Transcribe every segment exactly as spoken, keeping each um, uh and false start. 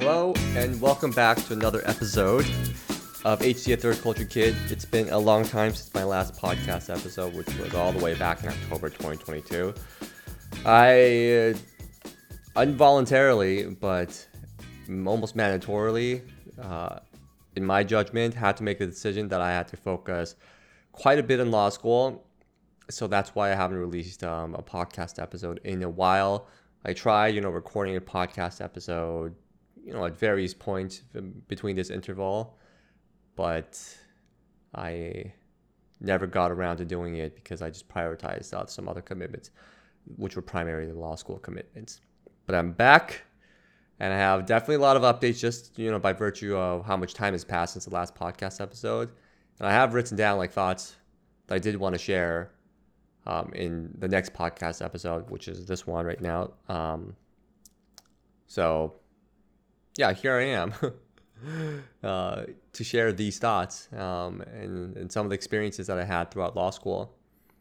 Hello, and welcome back to another episode of H C A Third Culture Kid. It's been a long time since my last podcast episode, which was all the way back in October twenty twenty-two. I uh, involuntarily, but almost mandatorily, uh, in my judgment, had to make the decision that I had to focus quite a bit in law school. So that's why I haven't released um, a podcast episode in a while. I tried, you know, recording a podcast episode, you know, at various points between this interval, but I never got around to doing it because I just prioritized uh, some other commitments, which were primarily law school commitments. But I'm back, and I have definitely a lot of updates just, you know, by virtue of how much time has passed since the last podcast episode. And I have written down like thoughts that I did want to share um, in the next podcast episode, which is this one right now. Um, so, yeah, here I am uh, to share these thoughts um, and, and some of the experiences that I had throughout law school.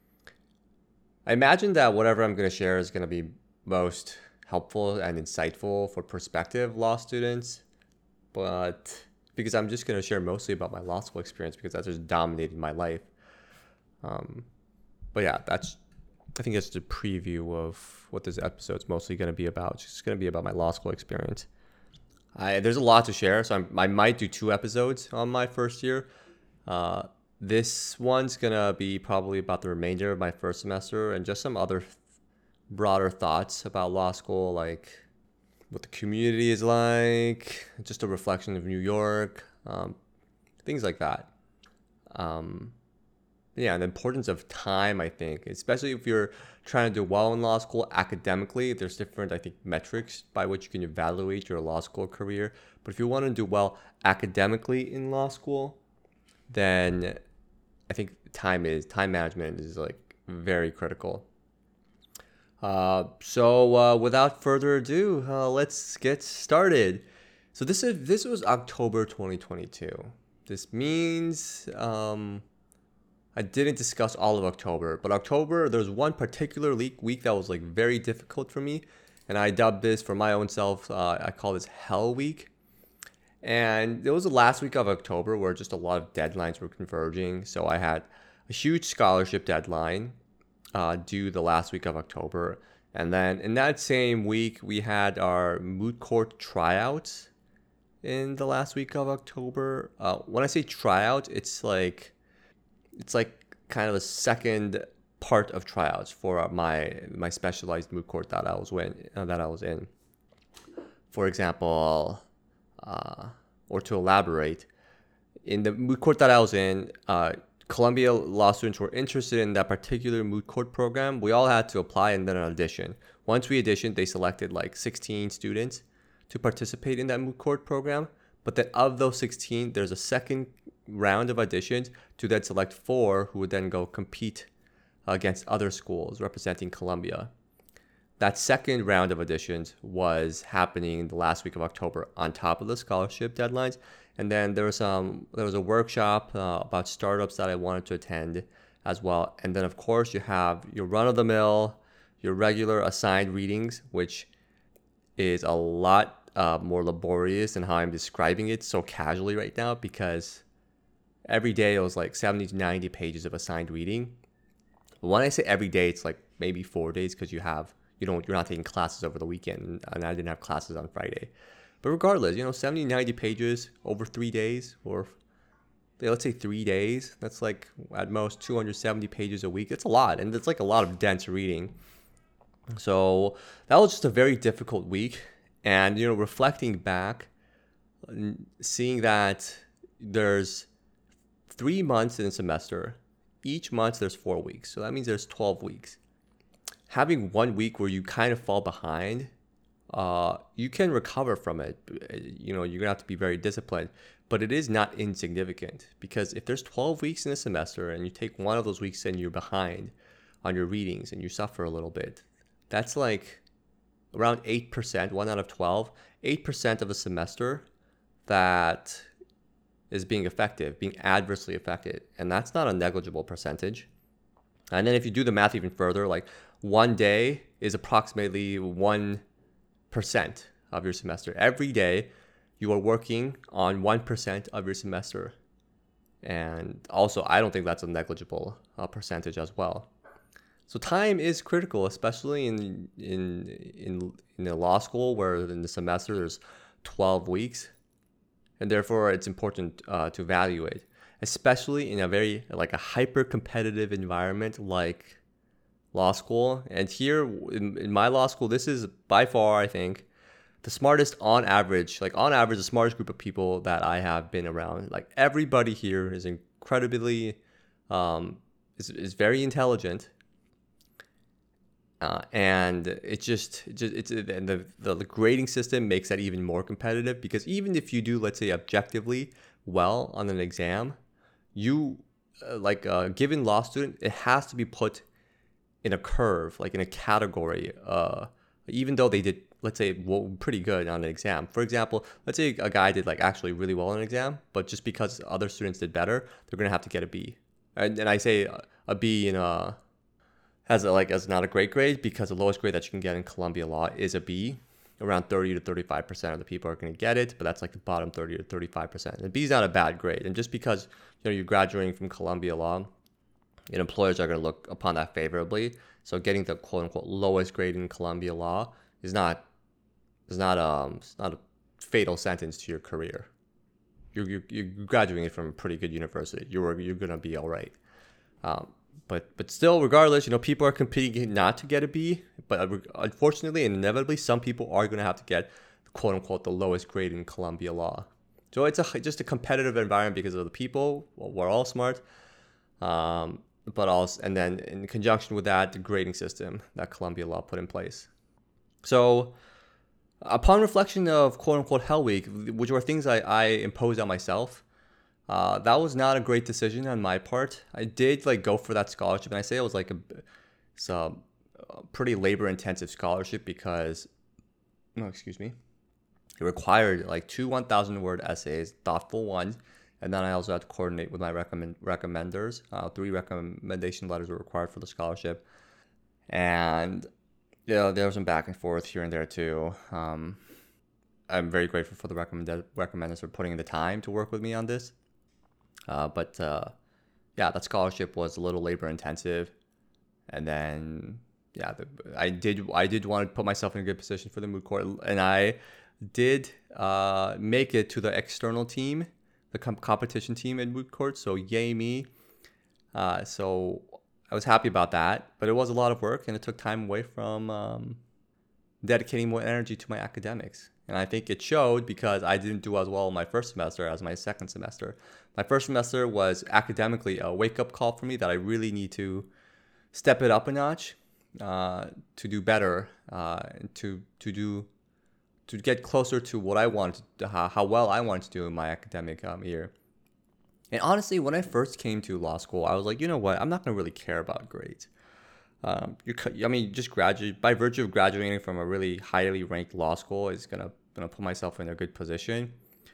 I imagine that whatever I'm going to share is going to be most helpful and insightful for prospective law students, but because I'm just going to share mostly about my law school experience because that's just dominated my life. Um, but yeah, that's, I think that's the preview of what this episode's mostly going to be about. It's just going to be about my law school experience. I, there's a lot to share, so I'm, I might do two episodes on my first year. Uh, this one's going to be probably about the remainder of my first semester and just some other broader thoughts about law school, like what the community is like, just a reflection of New York, um, things like that. Um, yeah, and the importance of time, I think, especially if you're trying to do well in law school academically. There's different, I think, metrics by which you can evaluate your law school career. But if you want to do well academically in law school, then I think time is time management is like very critical. Uh, so uh, without further ado, uh, let's get started. So this is this was October twenty twenty-two. This means um, I didn't discuss all of October, but October, there's one particular week, week that was like very difficult for me, and I dubbed this for my own self, uh, I call this Hell Week. And it was the last week of October where just a lot of deadlines were converging. So I had a huge scholarship deadline uh, due the last week of October. And then in that same week, we had our moot court tryouts in the last week of October. Uh, when I say tryout, it's like it's like kind of the second part of tryouts for my my specialized moot court that I was in. Uh, that I was in. For example, uh, or to elaborate, in the moot court that I was in, uh, Columbia law students were interested in that particular moot court program. We all had to apply and then audition. Once we auditioned, they selected like sixteen students to participate in that moot court program. But then of those sixteen, there's a second round of auditions to then select four who would then go compete against other schools representing Columbia. That second round of auditions was happening the last week of October on top of the scholarship deadlines. And then there was um there was a workshop uh, about startups that I wanted to attend as well. And then of course you have your run-of-the-mill, your regular assigned readings, which is a lot uh, more laborious than how I'm describing it so casually right now, because every day it was like seventy to ninety pages of assigned reading. When I say every day, it's like maybe four days because you have you don't you're not taking classes over the weekend, and I didn't have classes on Friday. But regardless, you know, seventy, ninety pages over three days, or let's say three days. That's like at most two hundred seventy pages a week. It's a lot, and it's like a lot of dense reading. So that was just a very difficult week. And, you know, reflecting back, seeing that there's three months in a semester. Each month there's four weeks. So that means there's twelve weeks. Having one week where you kind of fall behind, uh, you can recover from it. You know, you're gonna have to be very disciplined, but it is not insignificant, because if there's twelve weeks in a semester and you take one of those weeks and you're behind on your readings and you suffer a little bit, that's like around eight percent, one out of twelve, eight percent of a semester that is being affected, being adversely affected. And that's not a negligible percentage. And then if you do the math even further, like one day is approximately one percent of your semester. Every day you are working on one percent of your semester. And also, I don't think that's a negligible uh, percentage as well. So time is critical, especially in in in in a law school where in the semester there's twelve weeks, and therefore it's important uh, to evaluate, especially in a very like a hyper competitive environment like law school. And here in, in my law school, this is by far, I think, the smartest on average, like on average, the smartest group of people that I have been around. Like everybody here is incredibly, um, is is very intelligent. Uh, and it just, it just it's and the, the the grading system makes that even more competitive, because even if you do, let's say, objectively well on an exam, you uh, like a given law student, it has to be put in a curve, like in a category. Uh, even though they did, let's say, well, pretty good on an exam. For example, let's say a guy did like actually really well on an exam, but just because other students did better, they're gonna have to get a B. And, and I say a B in a has a, like as not a great grade, because the lowest grade that you can get in Columbia Law is a B. Around thirty to thirty-five percent of the people are going to get it, but that's like the bottom thirty to thirty-five percent. And B is not a bad grade. And just because, you know, you're graduating from Columbia Law, and employers are going to look upon that favorably. So getting the quote unquote lowest grade in Columbia Law is not is not um it's not a fatal sentence to your career. You're you're, you're graduating from a pretty good university. You're you're going to be all right. Um, But but still, regardless, you know, people are competing not to get a B. But unfortunately, and inevitably, some people are going to have to get, quote unquote, the lowest grade in Columbia Law. So it's a just a competitive environment because of the people. Well, we're all smart, um, but also, and then in conjunction with that, the grading system that Columbia Law put in place. So, upon reflection of quote unquote Hell Week, which were things I, I imposed on myself. Uh, that was not a great decision on my part. I did like go for that scholarship, and I say it was like a, it's a, a pretty labor-intensive scholarship because, no, excuse me, it required like two one thousand word essays, thoughtful ones, and then I also had to coordinate with my recommend recommenders. Uh, three recommendation letters were required for the scholarship, and you know, there was some back and forth here and there too. Um, I'm very grateful for the recommended recommenders for putting in the time to work with me on this. Uh, but uh, yeah, that scholarship was a little labor intensive, and then yeah, the, I did I did want to put myself in a good position for the moot court, and I did uh, make it to the external team, the com- competition team in moot court. So yay me! Uh, so I was happy about that, but it was a lot of work, and it took time away from um, dedicating more energy to my academics. And I think it showed because I didn't do as well in my first semester as my second semester. My first semester was academically a wake-up call for me that I really need to step it up a notch uh, to do better, uh, to to do to get closer to what I wanted, to, how, how well I wanted to do in my academic um, year. And honestly, when I first came to law school, I was like, you know what, I'm not going to really care about grades. Um, you, I mean, just graduate by virtue of graduating from a really highly ranked law school is gonna gonna put myself in a good position.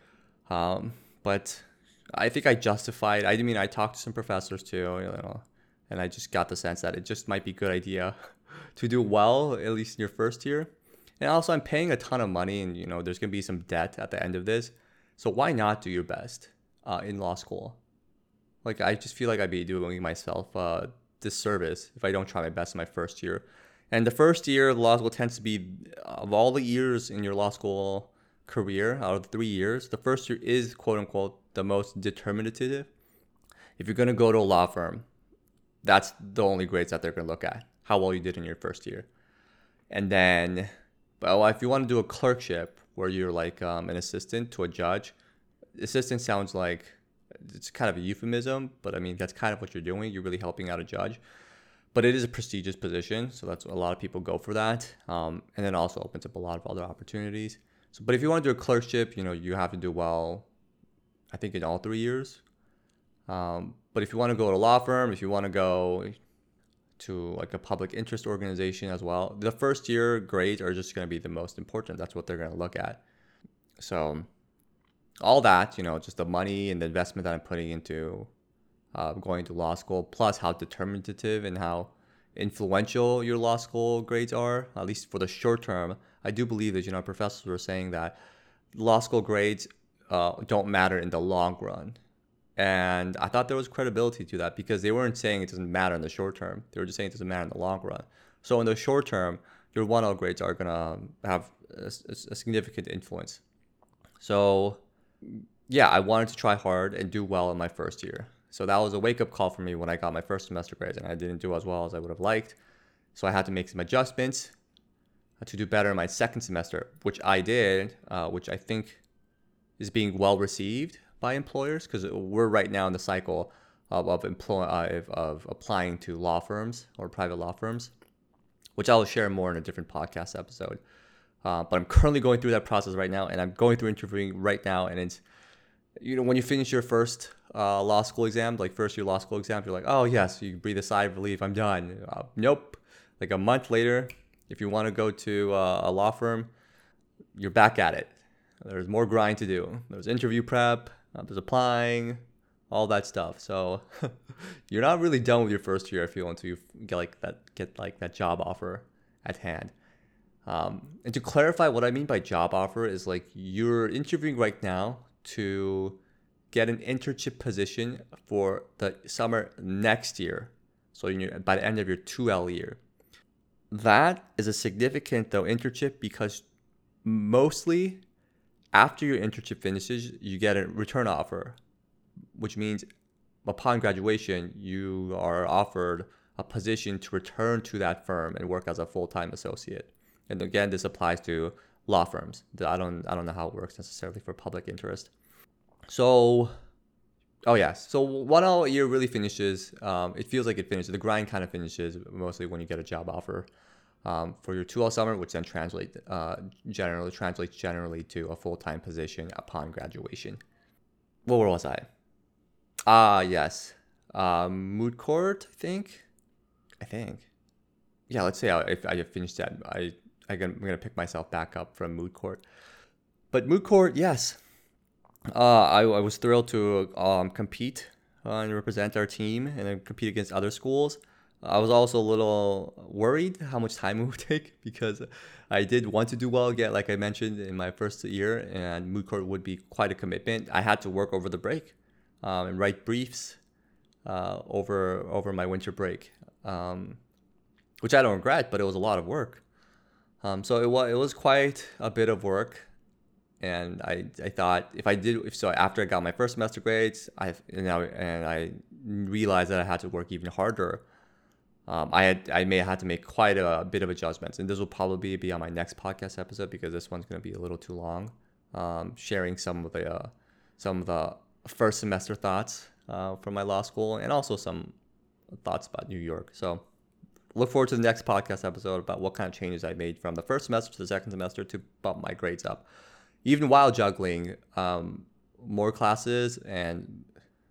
Um, but I think I justified. I mean, I talked to some professors too, you know, and I just got the sense that it just might be a good idea to do well, at least in your first year. And also, I'm paying a ton of money, and you know, there's gonna be some debt at the end of this. So why not do your best uh, in law school? Like, I just feel like I'd be doing myself Uh, disservice if I don't try my best in my first year. And the first year of law school tends to be, of all the years in your law school career, out of the three years, the first year is quote unquote the most determinative. If you're going to go to a law firm, that's the only grades that they're going to look at, how well you did in your first year. And then, well, if you want to do a clerkship where you're like um, an assistant to a judge, assistant sounds like it's kind of a euphemism, but I mean, that's kind of what you're doing. You're really helping out a judge. But it is a prestigious position, so that's a lot of people go for that. Um, and then also opens up a lot of other opportunities. So, but if you want to do a clerkship, you know, you have to do well, I think, in all three years. Um, but if you want to go to a law firm, if you want to go to like a public interest organization as well, the first year grades are just going to be the most important. That's what they're going to look at. So all that, you know, just the money and the investment that I'm putting into uh, going to law school, plus how determinative and how influential your law school grades are, at least for the short term. I do believe that, you know, professors were saying that law school grades uh, don't matter in the long run. And I thought there was credibility to that because they weren't saying it doesn't matter in the short term. They were just saying it doesn't matter in the long run. So in the short term, your one L grades are going to have a, a significant influence. So yeah, I wanted to try hard and do well in my first year. So that was a wake-up call for me when I got my first semester grades, and I didn't do as well as I would have liked. So I had to make some adjustments to do better in my second semester, which I did, uh, which I think is being well received by employers because we're right now in the cycle of of, employ, uh, of of applying to law firms or private law firms, which I will share more in a different podcast episode. Uh, but I'm currently going through that process right now, and I'm going through interviewing right now, and it's, you know, when you finish your first uh, law school exam, like first year law school exam, you're like, oh yes, you breathe a sigh of relief, I'm done. Uh, nope. Like a month later, if you want to go to uh, a law firm, you're back at it. There's more grind to do. There's interview prep, uh, there's applying, all that stuff. So you're not really done with your first year, I feel, until you get like that get like that job offer at hand. Um, and to clarify, what I mean by job offer is like you're interviewing right now to get an internship position for the summer next year. So you're, by the end of your two L year. That is a significant, though, internship because mostly after your internship finishes, you get a return offer, which means upon graduation, you are offered a position to return to that firm and work as a full-time associate. And again, this applies to law firms. I don't, I don't know how it works necessarily for public interest. So, oh yes. So one L year really finishes. Um, it feels like it finishes. The grind kind of finishes mostly when you get a job offer um, for your two L summer, which then translate uh, generally translates generally to a full-time position upon graduation. Well, where was I? Ah, yes. Um, moot court, I think. I think. Yeah, let's say I, if I finished that, I, I I'm gonna pick myself back up from moot court. But moot court, yes. Uh, I, I was thrilled to um, compete uh, and represent our team and then compete against other schools. I was also a little worried how much time it would take because I did want to do well again, like I mentioned in my first year, and moot court would be quite a commitment. I had to work over the break um, and write briefs uh, over over my winter break, um, which I don't regret, but it was a lot of work. Um, so it was it was quite a bit of work. And I, I thought if I did if so after I got my first semester grades, I and I, and I realized that I had to work even harder. Um, I had I may have had to make quite a bit of adjustments, and this will probably be on my next podcast episode because this one's going to be a little too long. Um, sharing some of the uh, some of the first semester thoughts uh, from my law school, and also some thoughts about New York. So look forward to the next podcast episode about what kind of changes I made from the first semester to the second semester to bump my grades up, even while juggling um, more classes and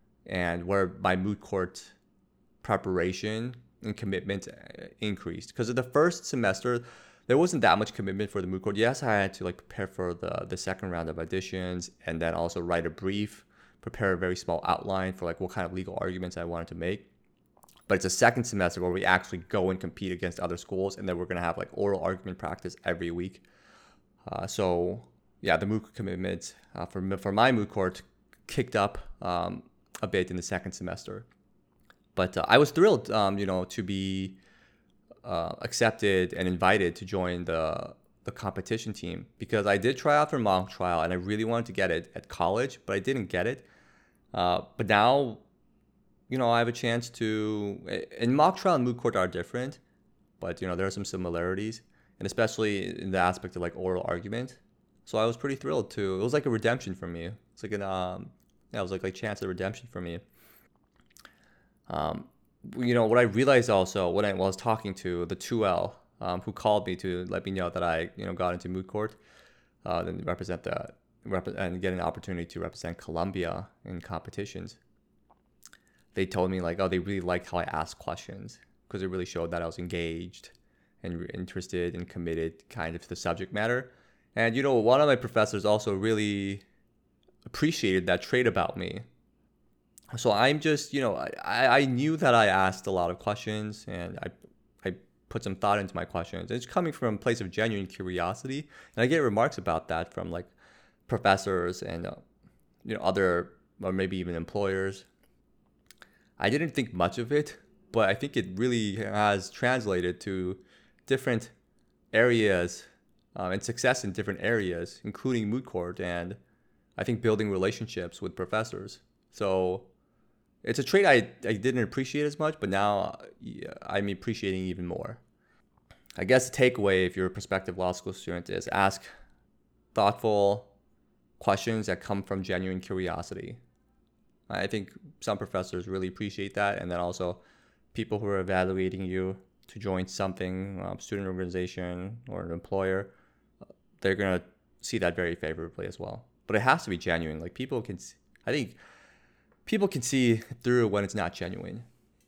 and where my moot court preparation and commitment increased. Because in the first semester, there wasn't that much commitment for the moot court. Yes, I had to like prepare for the, the second round of auditions and then also write a brief, prepare a very small outline for like what kind of legal arguments I wanted to make. But it's a second semester where we actually go and compete against other schools, and then we're going to have like oral argument practice every week. Uh, so yeah, the moot court commitment uh, for, for my moot court kicked up um, a bit in the second semester. But uh, I was thrilled, um, you know, to be uh, accepted and invited to join the the competition team because I did try out for mock trial and I really wanted to get it at college, but I didn't get it. Uh, but now, you know, I have a chance to. And mock trial and moot court are different, but you know there are some similarities, and especially in the aspect of like oral argument. So I was pretty thrilled to. It was like a redemption for me. It's like an um, yeah, it was like like chance of redemption for me. Um, you know, what I realized also when I was talking to the two L, um, who called me to let me know that I, you know, got into moot court, uh, then represent the, rep- and get an opportunity to represent Columbia in competitions. They told me like, oh, they really liked how I asked questions because it really showed that I was engaged and interested and committed kind of to the subject matter. And, you know, one of my professors also really appreciated that trait about me. So I'm just, you know, I, I knew that I asked a lot of questions and I I put some thought into my questions. It's coming from a place of genuine curiosity. And I get remarks about that from like professors and uh, you know other, or maybe even employers. I didn't think much of it, but I think it really has translated to different areas um, and success in different areas, including moot court, and I think building relationships with professors. So it's a trait I, I didn't appreciate as much, but now yeah, I'm appreciating even more. I guess the takeaway, if you're a prospective law school student, is ask thoughtful questions that come from genuine curiosity. I think some professors really appreciate that, and then also people who are evaluating you to join something, um, student organization or an employer, they're going to see that very favorably as well. But it has to be genuine. Like people can, I think people can see through when it's not genuine.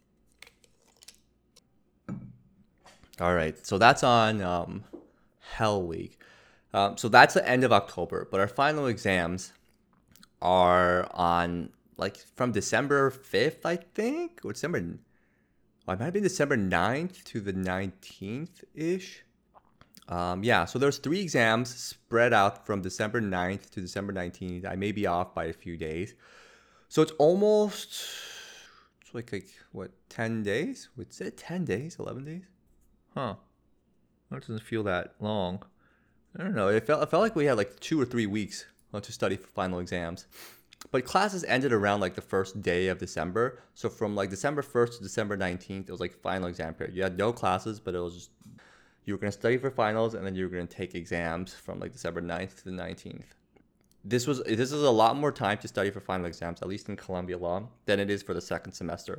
All right, so that's on um, Hell Week. Um, so that's the end of October, but our final exams are on like from December fifth, I think, or December, well, it might have been December ninth to the nineteenth-ish. Um, yeah, so there's three exams spread out from December ninth to December nineteenth. I may be off by a few days. So it's almost, it's like, like what, ten days? What's it, ten days, eleven days? Huh. That doesn't feel that long. I don't know. It felt, it felt like we had like two or three weeks to study for final exams. But classes ended around like the first day of December. So from like December first to December nineteenth, it was like final exam period. You had no classes, but it was just, you were going to study for finals, and then you were going to take exams from like December ninth to the nineteenth. This was this is a lot more time to study for final exams, at least in Columbia Law, than it is for the second semester.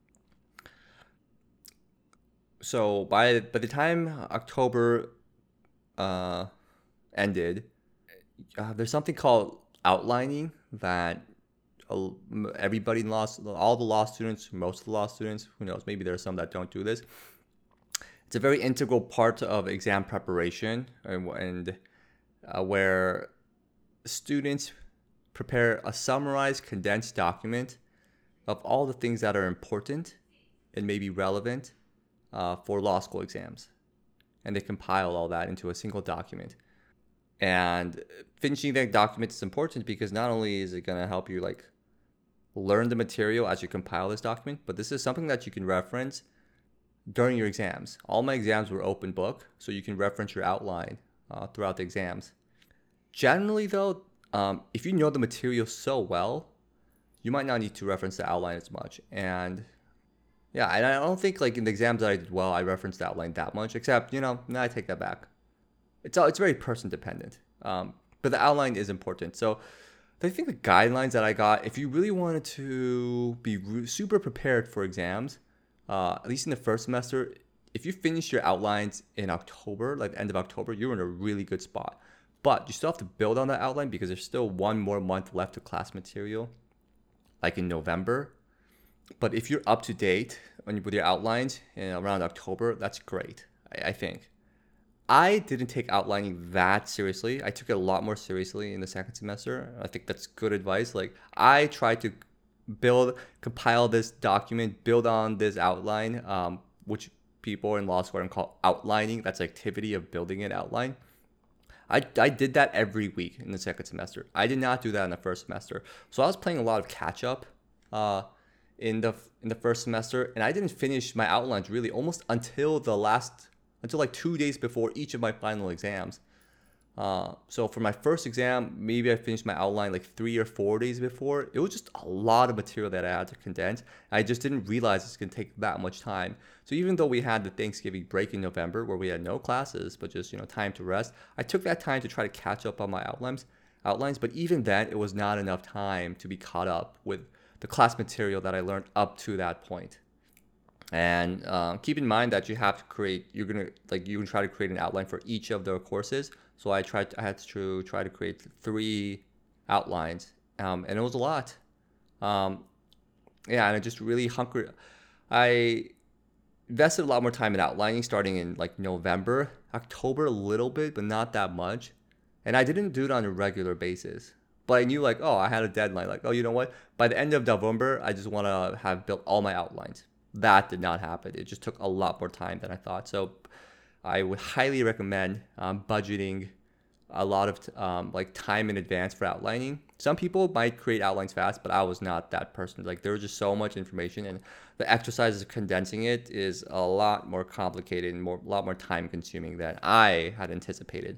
So by by the time October uh, ended, uh, there's something called outlining that uh, everybody in law, all the law students, most of the law students, who knows, maybe there are some that don't do this. It's a very integral part of exam preparation, and, and uh, where students prepare a summarized, condensed document of all the things that are important and maybe relevant uh, for law school exams. And they compile all that into a single document. And finishing that document is important because not only is it going to help you like learn the material as you compile this document, but this is something that you can reference during your exams. All my exams were open book, so you can reference your outline uh, throughout the exams. Generally, though, um, if you know the material so well, you might not need to reference the outline as much. And yeah, and I don't think like in the exams that I did well, I referenced the outline that much, except, you know, no, I take that back. It's all, it's very person dependent, um, but the outline is important. So I think the guidelines that I got, if you really wanted to be re- super prepared for exams, uh, at least in the first semester, if you finish your outlines in October, like the end of October, you're in a really good spot. But you still have to build on that outline because there's still one more month left of class material, like in November. But if you're up to date with your outlines in around October, that's great, I, I think. I didn't take outlining that seriously. I took it a lot more seriously in the second semester. I think that's good advice. Like I tried to build, compile this document, build on this outline, um, which people in law school call outlining. That's the activity of building an outline. I, I did that every week in the second semester. I did not do that in the first semester. So I was playing a lot of catch up uh, in the in the first semester, and I didn't finish my outlines really almost until the last, until like two days before each of my final exams. Uh, so for my first exam, maybe I finished my outline like three or four days before. It was just a lot of material that I had to condense. I just didn't realize it's going to take that much time. So even though we had the Thanksgiving break in November where we had no classes, but just, you know, time to rest, I took that time to try to catch up on my outlines. outlines. But even then, it was not enough time to be caught up with the class material that I learned up to that point. And uh, keep in mind that you have to create, you're going to, like, you can try to create an outline for each of the courses. So I tried, I had to try to create three outlines, um, and it was a lot. Um, yeah, and I just really hunkered. I invested a lot more time in outlining starting in like November, October a little bit, but not that much. And I didn't do it on a regular basis. But I knew like, oh, I had a deadline. Like, oh, you know what? By the end of November, I just want to have built all my outlines. That did not happen. It just took a lot more time than I thought. So I would highly recommend um, budgeting a lot of um, like time in advance for outlining. Some people might create outlines fast, but I was not that person. Like there was just so much information, and the exercises of condensing it is a lot more complicated and more a lot more time consuming than I had anticipated.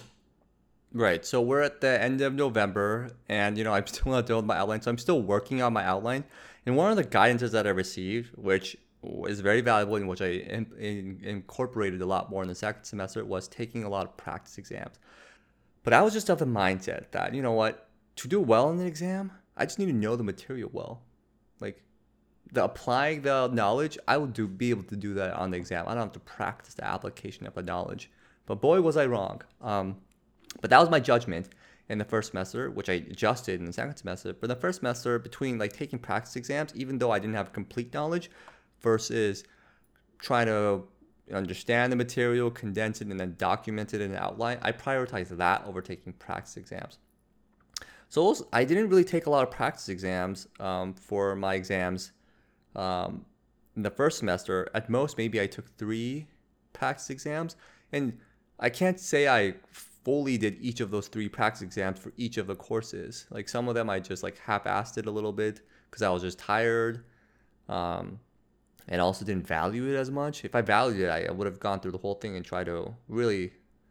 Right. So we're at the end of November, and you know I'm still not done with my outline, so I'm still working on my outline. And one of the guidances that I received, which is very valuable and which I in, in, incorporated a lot more in the second semester, was taking a lot of practice exams. But I was just of the mindset that, you know what, to do well in an exam, I just need to know the material well. Like, the applying the knowledge, I will do be able to do that on the exam. I don't have to practice the application of the knowledge. But boy, was I wrong. Um, but that was my judgment in the first semester, which I adjusted in the second semester. For the first semester, between like taking practice exams, even though I didn't have complete knowledge, versus trying to understand the material, condense it, and then document it in an outline, I prioritize that over taking practice exams. So also, I didn't really take a lot of practice exams um, for my exams um, in the first semester. At most, maybe I took three practice exams. And I can't say I fully did each of those three practice exams for each of the courses. Like some of them I just like half-assed it a little bit because I was just tired. Um, and also didn't value it as much. If I valued it, I would have gone through the whole thing and tried to really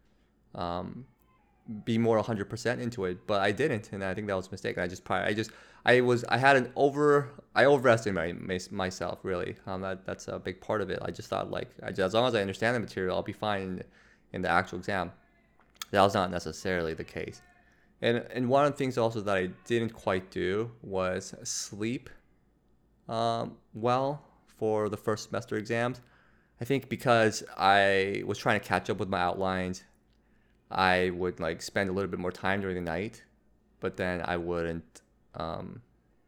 um, be more one hundred percent into it. But I didn't, and I think that was a mistake. I just I just I was I had an over I overestimated myself really. Um, that that's a big part of it. I just thought like I just, as long as I understand the material, I'll be fine in, in the actual exam. That was not necessarily the case. And and one of the things also that I didn't quite do was sleep um, well for the first semester exams. I think because I was trying to catch up with my outlines, I would like spend a little bit more time during the night, but then I wouldn't um,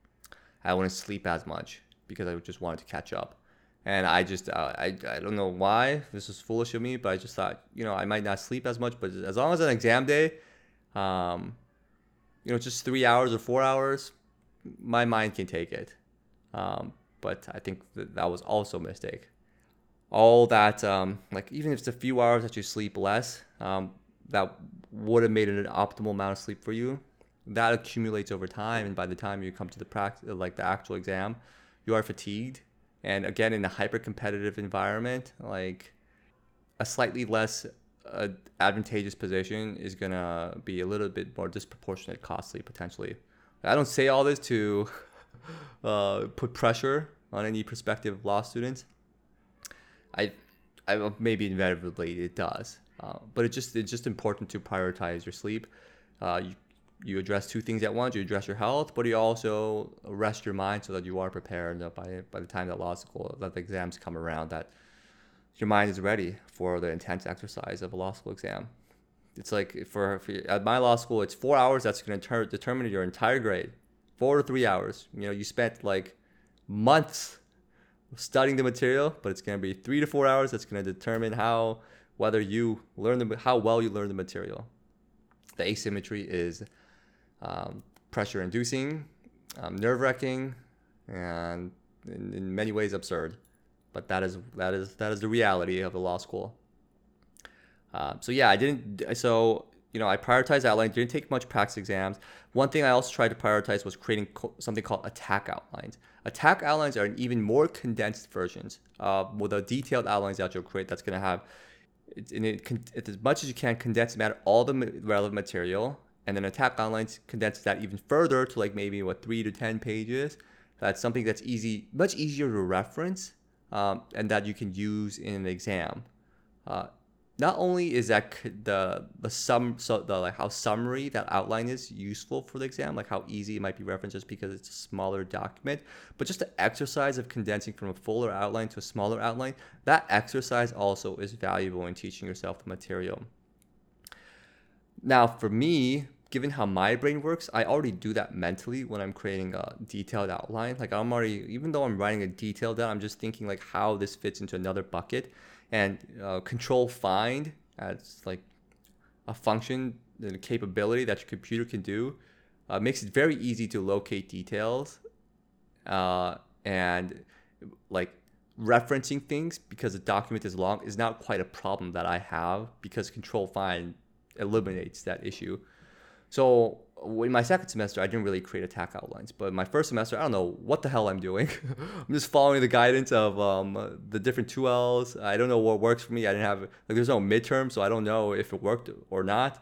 I wouldn't sleep as much because I just wanted to catch up. And I just uh, I I don't know why this was foolish of me, but I just thought, you know, I might not sleep as much, but as long as an exam day, um, you know, just three hours or four hours, my mind can take it. Um, but I think that, that was also a mistake. All that, um, like even if it's a few hours that you sleep less, um, that would have made it an optimal amount of sleep for you. That accumulates over time, and by the time you come to the practice, like the actual exam, you are fatigued. And again, in a hyper-competitive environment, like a slightly less uh, advantageous position is gonna be a little bit more disproportionate costly potentially. I don't say all this to uh, put pressure on any prospective law students. I, I maybe inevitably it does, uh, but it just it's just important to prioritize your sleep. Uh, you you address two things at once. You address your health, but you also rest your mind so that you are prepared by by the time that law school that the exams come around, that your mind is ready for the intense exercise of a law school exam. It's like for, for at my law school, it's four hours that's going to ter- determine your entire grade. Four to three hours. You know, you spent like months studying the material, but it's going to be three to four hours that's going to determine how whether you learn the how well you learn the material. The asymmetry is um, pressure-inducing, um, nerve-wracking, and in, in many ways absurd. But that is that is that is the reality of the law school. Uh, so yeah, I didn't. So you know, I prioritized outline. Didn't take much practice exams. One thing I also tried to prioritize was creating co- something called attack outlines. Attack outlines are an even more condensed versions uh, with the detailed outlines that you'll create. That's going to have, it's, in it, it's as much as you can condense matter all the relevant material, and then attack outlines condense that even further to like maybe what three to ten pages. That's something that's easy, much easier to reference, um, and that you can use in an exam. Uh, Not only is that the the sum so the like how summary that outline is useful for the exam, like how easy it might be referenced just because it's a smaller document, but just the exercise of condensing from a fuller outline to a smaller outline, that exercise also is valuable in teaching yourself the material. Now, for me, given how my brain works, I already do that mentally when I'm creating a detailed outline. Like I'm already, even though I'm writing a detailed out, I'm just thinking like how this fits into another bucket. And uh, control find as like a function, the capability that your computer can do, uh, makes it very easy to locate details uh, and like referencing things because the document is long is not quite a problem that I have because control find eliminates that issue. So in my second semester, I didn't really create attack outlines. But in my first semester, I don't know what the hell I'm doing. I'm just following the guidance of um, the different two Ls. I don't know what works for me. I didn't have, like, there's no midterm, so I don't know if it worked or not.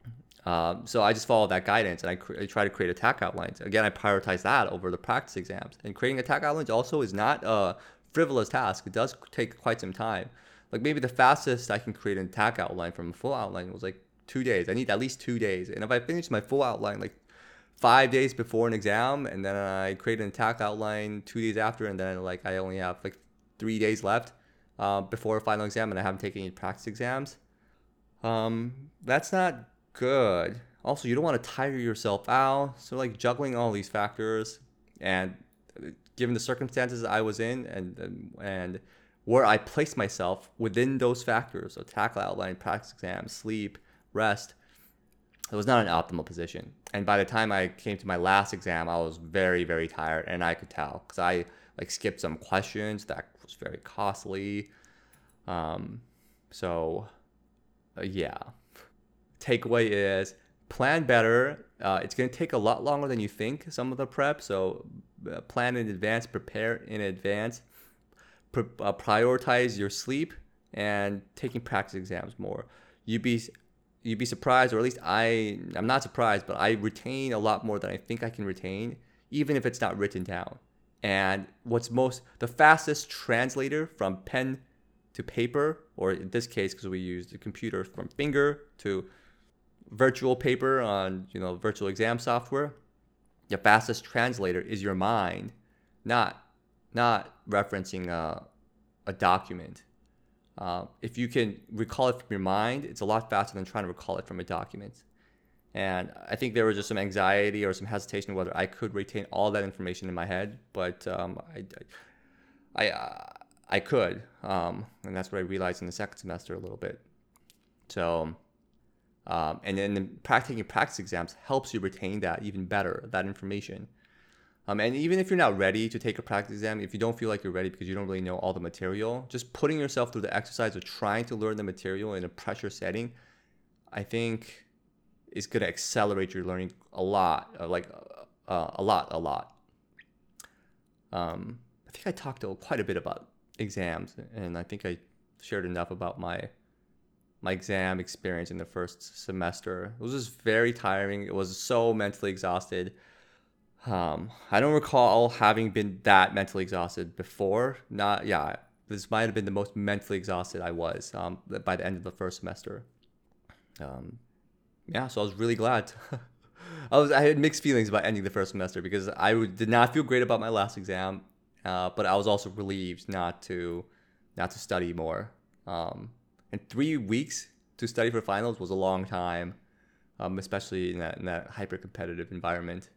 Um, so I just followed that guidance, and I, cr- I try to create attack outlines. Again, I prioritize that over the practice exams. And creating attack outlines also is not a frivolous task. It does take quite some time. Like maybe the fastest I can create an attack outline from a full outline was like two days. I need at least two days. And if I finish my full outline like five days before an exam, and then I create an attack outline two days after, and then like I only have like three days left uh, before a final exam, and I haven't taken any practice exams, um, that's not good. Also, you don't want to tire yourself out. So like juggling all these factors, and given the circumstances I was in, and and, and where I placed myself within those factors, so attack outline, practice exam, sleep, rest, it was not an optimal position. And by the time I came to my last exam, I was very, very tired, and I could tell because I like skipped some questions that was very costly. Um, so uh, yeah, takeaway is plan better. Uh, it's going to take a lot longer than you think, some of the prep. So uh, plan in advance, prepare in advance, Pre- uh, prioritize your sleep and taking practice exams more. You'd be you'd be surprised, or at least I I'm not surprised, but I retain a lot more than I think I can retain, even if it's not written down. And what's most the fastest translator from pen to paper, or in this case, because we use the computer, from finger to virtual paper on you know virtual exam software, the fastest translator is your mind, not not referencing a, a document. Uh, if you can recall it from your mind, it's a lot faster than trying to recall it from a document. And I think there was just some anxiety or some hesitation whether I could retain all that information in my head, but um, I, I, I, I could, um, and that's what I realized in the second semester a little bit. So, um, and then the taking practice exams helps you retain that even better, that information. Um, and even if you're not ready to take a practice exam, if you don't feel like you're ready because you don't really know all the material, just putting yourself through the exercise of trying to learn the material in a pressure setting, I think is going to accelerate your learning a lot, uh, like uh, a lot, a lot. Um, I think I talked quite a bit about exams, and I think I shared enough about my my exam experience in the first semester. It was just very tiring. It was so mentally exhausted. Um, I don't recall having been that mentally exhausted before. Not, yeah, this might have been the most mentally exhausted I was um, by the end of the first semester. Um, yeah, so I was really glad. I was I had mixed feelings about ending the first semester because I did not feel great about my last exam, uh, but I was also relieved not to not to study more. Um, and three weeks to study for finals was a long time, um, especially in that in that hyper competitive environment.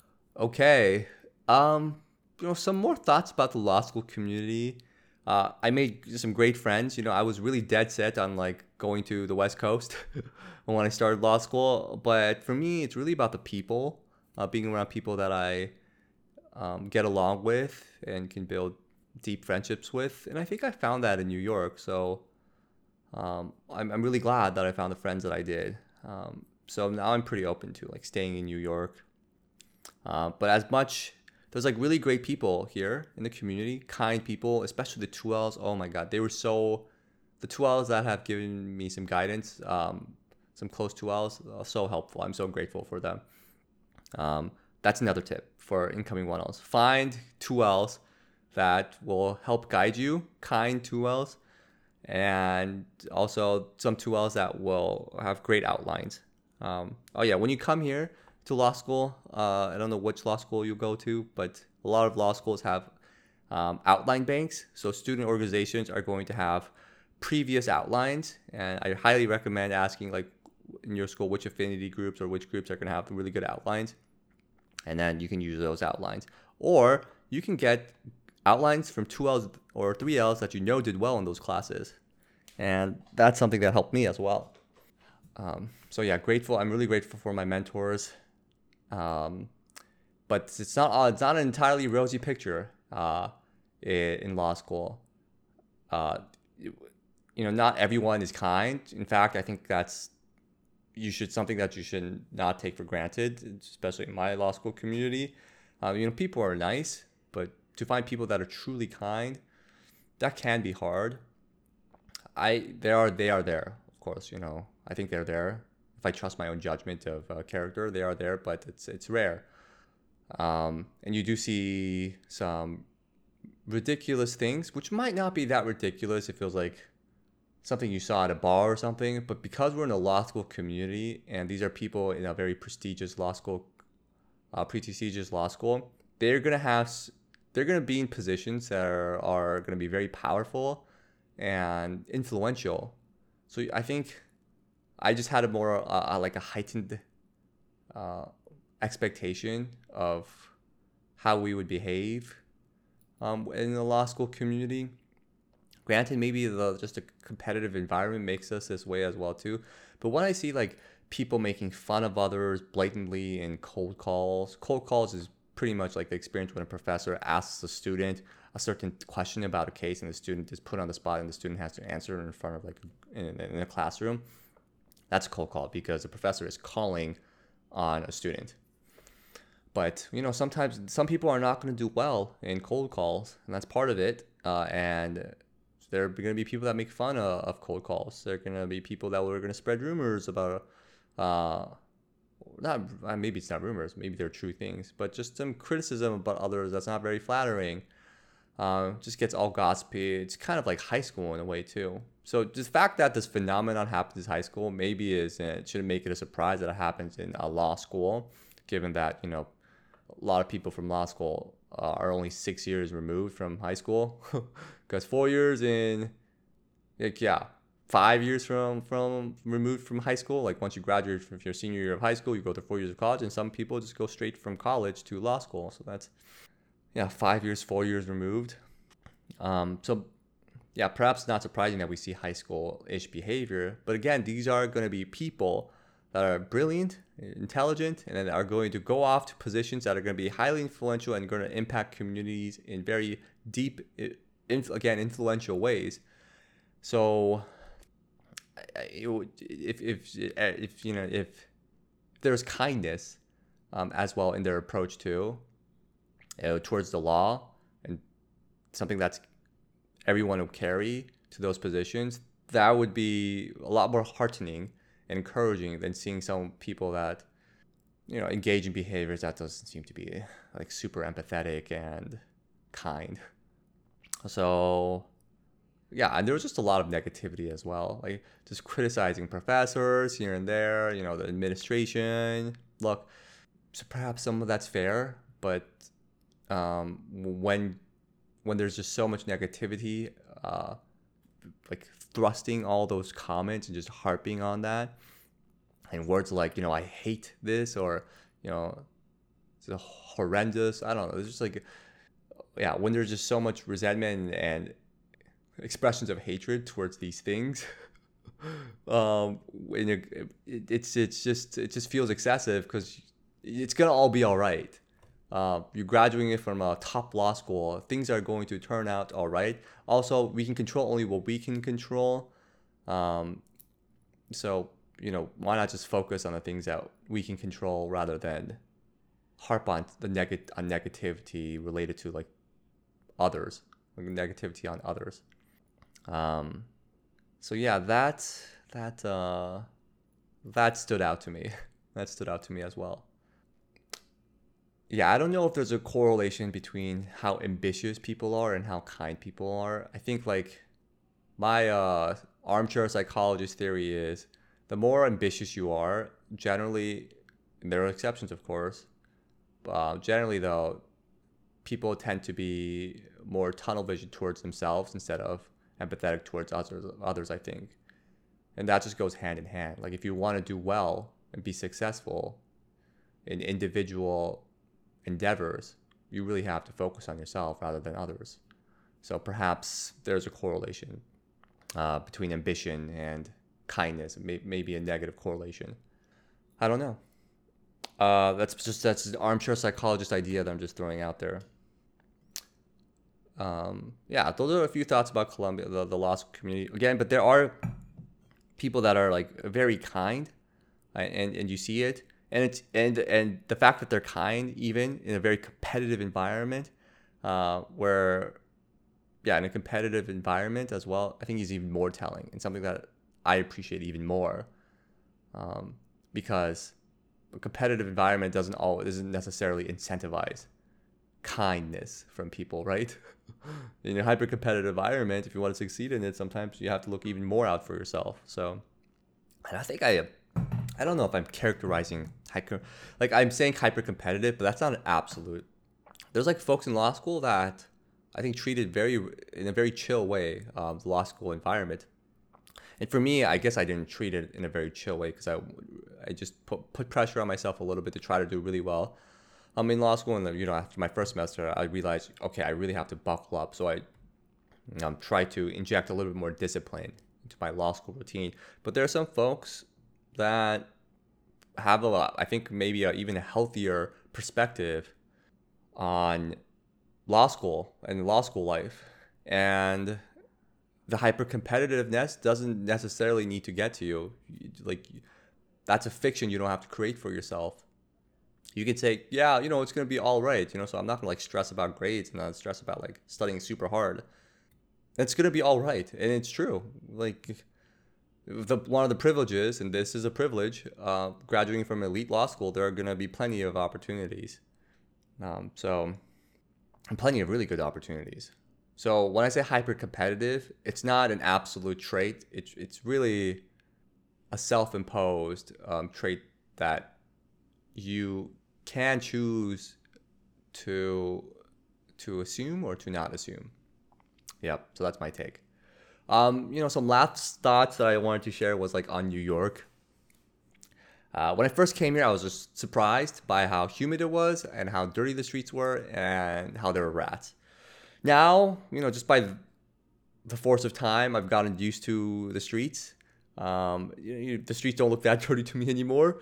Okay, um, you know, some more thoughts about the law school community. Uh, I made some great friends. You know, I was really dead set on like going to the West Coast when I started law school. But for me, it's really about the people, uh, being around people that I um, get along with and can build deep friendships with. And I think I found that in New York. So um, I'm I'm really glad that I found the friends that I did. Um, so now I'm pretty open to like staying in New York. Uh, but as much, there's like really great people here in the community, kind people, especially the two Ls. Oh my God, they were so, the two Ls that have given me some guidance, um, some close two Ls, are so helpful. I'm so grateful for them. Um, that's another tip for incoming one Ls. Find two Ls that will help guide you, kind two Ls, and also some two Ls that will have great outlines. Um, oh yeah, when you come here to law school, uh, I don't know which law school you go to, but a lot of law schools have um, outline banks. So student organizations are going to have previous outlines, and I highly recommend asking like in your school which affinity groups or which groups are going to have really good outlines, and then you can use those outlines. Or you can get outlines from two Ls or three Ls that you know did well in those classes, and that's something that helped me as well. Um, so yeah, grateful. I'm really grateful for my mentors. Um, but it's not it's not an entirely rosy picture uh, in law school. Uh, you know, not everyone is kind. In fact, I think that's you should something that you should not take for granted, especially in my law school community. Um, you know, people are nice, but to find people that are truly kind, that can be hard. I they are they are there, of course. You know, I think they're there. If I trust my own judgment of uh, character, they are there, but it's it's rare. Um, and you do see some ridiculous things, which might not be that ridiculous. It feels like something you saw at a bar or something, but because we're in a law school community and these are people in a very prestigious law school, uh, prestigious law school, they're gonna have, they're gonna be in positions that are, are gonna be very powerful and influential. So I think I just had a more uh, like a heightened uh, expectation of how we would behave um, in the law school community. Granted, maybe the just a competitive environment makes us this way as well too. But when I see like people making fun of others blatantly in cold calls, cold calls is pretty much like the experience when a professor asks a student a certain question about a case and the student is put on the spot and the student has to answer in front of like in, in a classroom. That's a cold call because the professor is calling on a student. But you know, sometimes some people are not going to do well in cold calls, and that's part of it. Uh, and there are going to be people that make fun of, of cold calls. There are going to be people that are going to spread rumors about, uh, not maybe it's not rumors, maybe they're true things, but just some criticism about others that's not very flattering. Uh, just gets all gossipy. It's kind of like high school in a way too. So the fact that this phenomenon happens in high school maybe is it shouldn't make it a surprise that it happens in a law school, given that you know a lot of people from law school uh, are only six years removed from high school. Because four years in, like, yeah, five years from, from removed from high school. Like once you graduate from your senior year of high school, you go through four years of college, and some people just go straight from college to law school. So that's, yeah, five years, four years removed. Um, so, yeah, perhaps not surprising that we see high school-ish behavior. But again, these are going to be people that are brilliant, intelligent, and then are going to go off to positions that are going to be highly influential and going to impact communities in very deep, again, influential ways. So, if if if you know if there's kindness um, as well in their approach too, you know, towards the law and something that's everyone will carry to those positions, that would be a lot more heartening and encouraging than seeing some people that you know engage in behaviors that doesn't seem to be like super empathetic and kind. So yeah, and there was just a lot of negativity as well, like just criticizing professors here and there, you know, the administration. Look, so perhaps some of that's fair, but um, when when there's just so much negativity, uh, like thrusting all those comments and just harping on that, and words like, you know, I hate this, or, you know, it's horrendous. I don't know. It's just like, yeah, when there's just so much resentment and expressions of hatred towards these things, um, when it, it's it's just it just feels excessive because it's gonna all be all right. Uh, you're graduating from a top law school. Things are going to turn out all right. Also, we can control only what we can control. Um, so, you know, why not just focus on the things that we can control rather than harp on the neg- on negativity related to like others, like negativity on others. Um, so yeah, that that uh, that stood out to me. That stood out to me as well. Yeah, I don't know if there's a correlation between how ambitious people are and how kind people are. I think like my uh, armchair psychologist theory is the more ambitious you are, generally, and there are exceptions of course, uh, generally though, people tend to be more tunnel vision towards themselves instead of empathetic towards others, others, I think. And that just goes hand in hand. Like if you want to do well and be successful in individual endeavors, you really have to focus on yourself rather than others. So perhaps there's a correlation uh, between ambition and kindness, may- maybe a negative correlation. I don't know. Uh, that's just that's an armchair psychologist idea that I'm just throwing out there. Um, yeah, those are a few thoughts about Columbia, the, the law school community. Again, but there are people that are like very kind. and and you see it, and it's and and the fact that they're kind, even in a very competitive environment, uh, where yeah, in a competitive environment as well, I think is even more telling, and something that I appreciate even more, um, because a competitive environment doesn't always doesn't necessarily incentivize kindness from people, right? In a hyper competitive environment, if you want to succeed in it, sometimes you have to look even more out for yourself. So, and I think I, I don't know if I'm characterizing hyper, like I'm saying hyper competitive, but that's not an absolute. There's like folks in law school that I think treated very in a very chill way, um, the law school environment. And for me, I guess I didn't treat it in a very chill way because I, I just put, put pressure on myself a little bit to try to do really well. I'm in law school, and you know, after my first semester, I realized, okay, I really have to buckle up. So I um, try to inject a little bit more discipline into my law school routine. But there are some folks that have a lot, I think maybe a, even a healthier perspective on law school and law school life. And the hyper competitiveness doesn't necessarily need to get to you. Like, that's a fiction you don't have to create for yourself. You can say, yeah, you know, it's going to be all right, you know, so I'm not going to like stress about grades and not stress about like studying super hard. It's going to be all right. And it's true. Like, the one of the privileges, and this is a privilege, uh, graduating from elite law school, there are going to be plenty of opportunities. Um, so, and plenty of really good opportunities. So when I say hyper competitive, it's not an absolute trait. It's it's really a self-imposed um, trait that you can choose to to assume or to not assume. Yep. So that's my take. Um, you know, some last thoughts that I wanted to share was like on New York. Uh, when I first came here, I was just surprised by how humid it was and how dirty the streets were and how there were rats. Now, you know, just by the force of time, I've gotten used to the streets. Um, you know, the streets don't look that dirty to me anymore.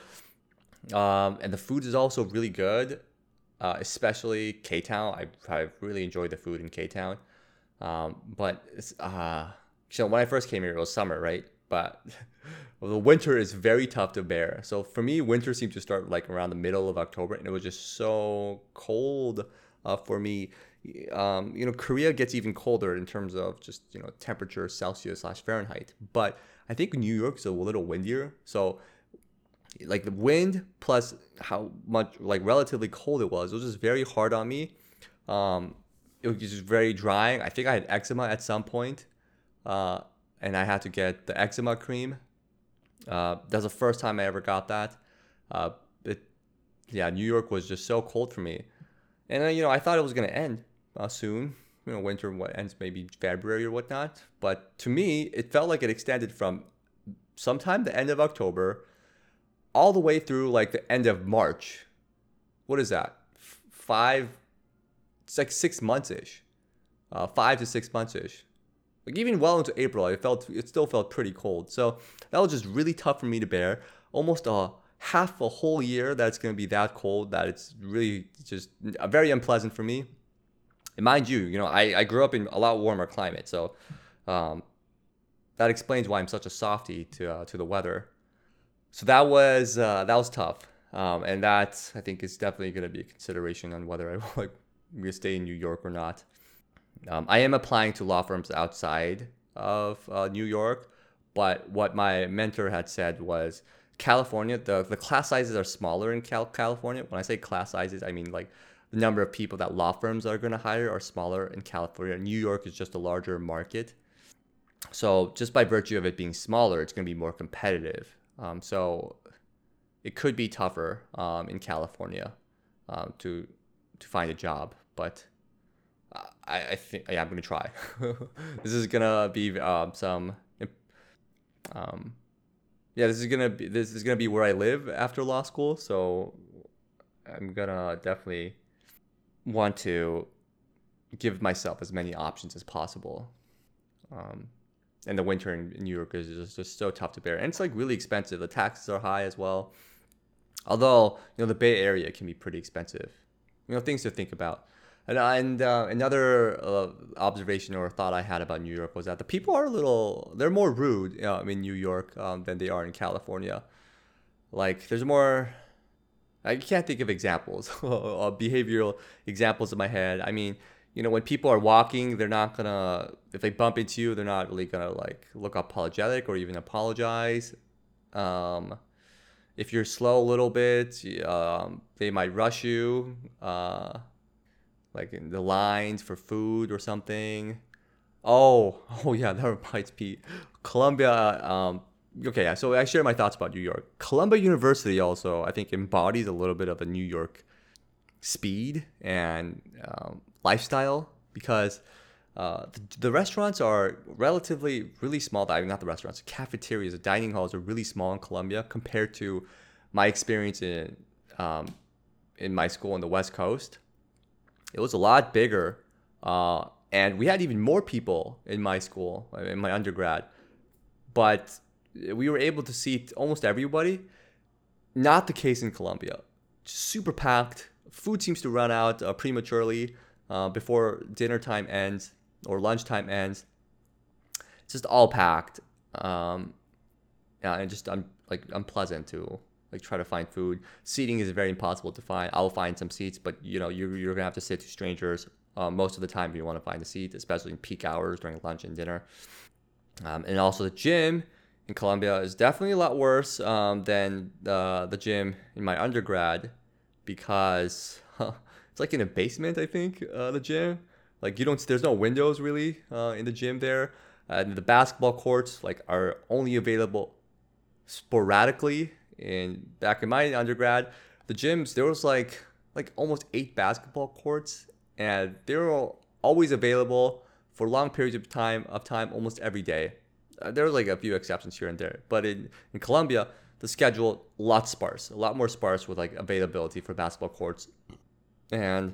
Um, and the food is also really good, uh, especially K-Town. I, I really enjoyed the food in K-Town. Um, but it's, uh, so when I first came here, it was summer, right? But well, the winter is very tough to bear. So for me, winter seemed to start like around the middle of October, and it was just so cold uh, for me. Um, you know, Korea gets even colder in terms of just, you know, temperature, Celsius slash Fahrenheit. But I think New York is a little windier. So like the wind plus how much like relatively cold it was, it was just very hard on me. Um, it was just very drying. I think I had eczema at some point, uh, and I had to get the eczema cream. Uh, that's the first time I ever got that. Uh, it, yeah, New York was just so cold for me. And then, you know, I thought it was going to end uh, soon. You know, winter what ends maybe February or whatnot. But to me, it felt like it extended from sometime the end of October all the way through like the end of March. What is that? F- five, it's like six months-ish. Uh, five to six months-ish. Like even well into April, it felt it still felt pretty cold. So that was just really tough for me to bear. Almost a half a whole year that's going to be that cold that it's really just very unpleasant for me. And mind you, you know, I, I grew up in a lot warmer climate, so um, that explains why I'm such a softie to uh, to the weather. So that was uh, that was tough, um, and that I think is definitely going to be a consideration on whether I like to stay in New York or not. Um, I am applying to law firms outside of uh, New York, but what my mentor had said was California, the, the class sizes are smaller in Cal- California. When I say class sizes, I mean like the number of people that law firms are going to hire are smaller in California. New York is just a larger market. So just by virtue of it being smaller, it's going to be more competitive. Um, so it could be tougher um, in California um, to to find a job, but I, I think yeah, I'm going to try. This is going to be um, some... Um, yeah, this is gonna be this is gonna be where I live after law school, so I'm gonna definitely want to give myself as many options as possible. Um, and the winter in, in New York is just, just so tough to bear, and it's like really expensive. The taxes are high as well. Although you know the Bay Area can be pretty expensive. You know, things to think about. And, and uh, another uh, observation or thought I had about New York was that the people are a little, they're more rude uh, in New York um, than they are in California. Like there's more. I can't think of examples, of behavioral examples in my head. I mean, you know, when people are walking, they're not gonna, if they bump into you, they're not really gonna like look apologetic or even apologize. Um, if you're slow a little bit, um, they might rush you, uh, like in the lines for food or something. Oh, oh yeah, that reminds me. Columbia, um, okay, yeah, so I share my thoughts about New York. Columbia University also, I think, embodies a little bit of a New York speed and um, lifestyle because uh, the, the restaurants are relatively really small. I mean, not the restaurants, the cafeterias, the dining halls are really small in Columbia compared to my experience in um, in my school on the West Coast. It was a lot bigger, uh, and we had even more people in my school, in my undergrad. But we were able to seat almost everybody. Not the case in Columbia. Super packed. Food seems to run out uh, prematurely uh, before dinner time ends or lunchtime ends. It's just all packed. Um, yeah, and just un- like unpleasant to like try to find food. Seating is very impossible to find. I'll find some seats, but you know you're you're gonna have to sit to strangers uh, most of the time if you want to find a seat, especially in peak hours during lunch and dinner. Um, and also the gym in Columbia is definitely a lot worse um, than uh, the gym in my undergrad because huh, it's like in a basement, I think, uh, the gym. Like you don't, there's no windows really uh, in the gym there. And the basketball courts like are only available sporadically. And back in my undergrad, the gyms, there was like like almost eight basketball courts and they were always available for long periods of time of time almost every day. Uh, there were like a few exceptions here and there, but in, in Columbia, the schedule a lot sparse, a lot more sparse with like availability for basketball courts. And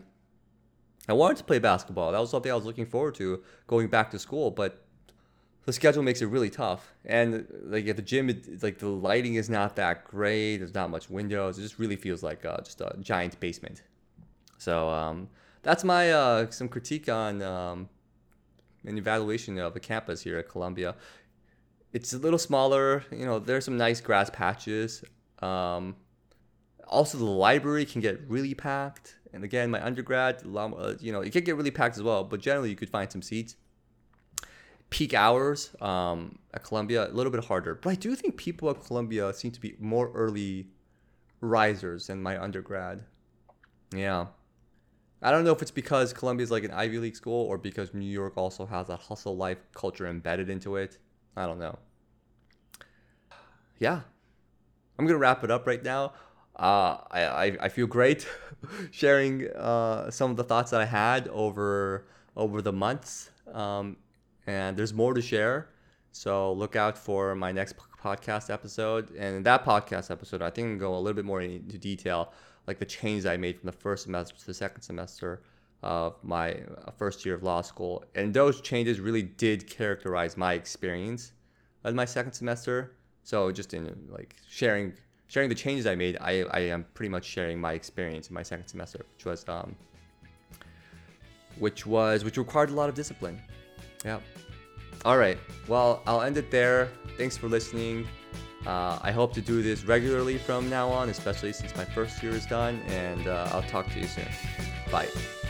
I wanted to play basketball. That was something I was looking forward to going back to school, but the schedule makes it really tough. And like at the gym, it, like the lighting is not that great. There's not much windows. It just really feels like uh, just a giant basement. So um, that's my uh, some critique on um, an evaluation of the campus here at Columbia. It's a little smaller, you know, there's some nice grass patches. Um, also, the library can get really packed. And again, my undergrad, you know, it can get really packed as well, but generally you could find some seats. Peak hours um, at Columbia, a little bit harder. But I do think people at Columbia seem to be more early risers than my undergrad. Yeah. I don't know if it's because Columbia is like an Ivy League school or because New York also has that hustle life culture embedded into it. I don't know. Yeah, I'm gonna wrap it up right now. Uh, I, I I feel great sharing uh, some of the thoughts that I had over over the months, um, and there's more to share. So look out for my next podcast episode. And in that podcast episode, I think I'm gonna go a little bit more into detail, like the changes I made from the first semester to the second semester of my first year of law school. And those changes really did characterize my experience in my second semester. So just in like sharing sharing the changes I made, I, I am pretty much sharing my experience in my second semester, which was um which was which required a lot of discipline. Yeah. All right. Well, I'll end it there. Thanks for listening. Uh, I hope to do this regularly from now on, especially since my first year is done, and uh, I'll talk to you soon. Bye.